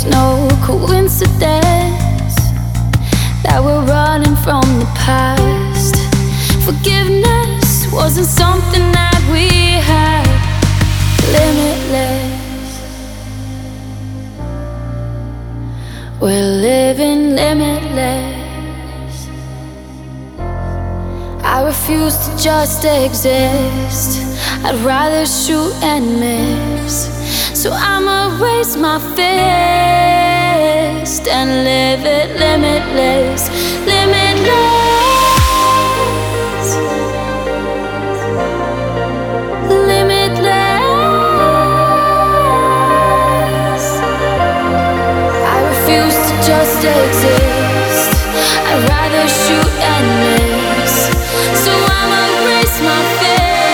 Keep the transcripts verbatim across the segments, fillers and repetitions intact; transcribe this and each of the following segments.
no coincidence that we're running from the past. Forgiveness wasn't something that we had. Limitless, we're living limitless. I refuse to just exist. I'd rather shoot and miss. So I'ma raise my fist and live it limitless, limitless, limitless. I refuse to just exist. I'd rather shoot and miss. So I'ma raise my fist.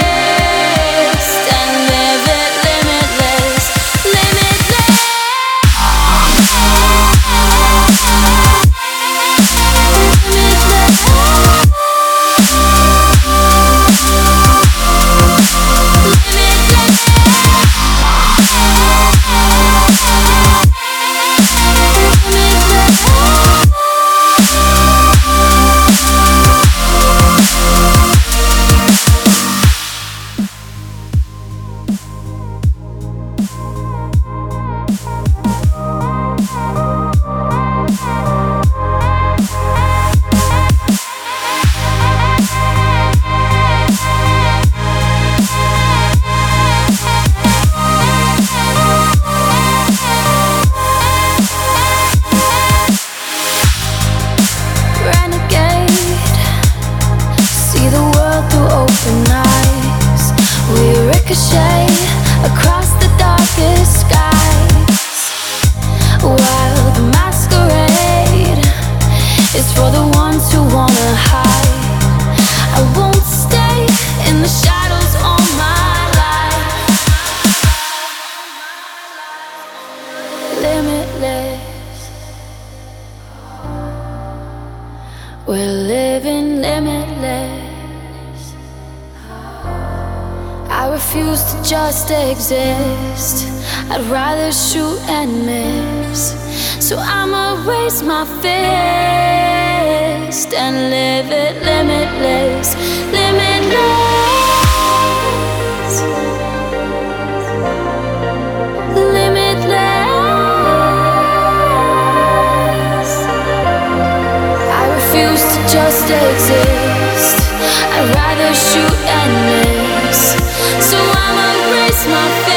Ricochet across the darkest skies, while the masquerade is for the ones who wanna hide. I won't stay in the shadows all my life. Limitless, we're living limitless. I refuse to just exist. I'd rather shoot and miss. So I'ma raise my fist and live it limitless, limitless, limitless. I refuse to just exist. I'd rather shoot and miss. So I'ma raise my fist.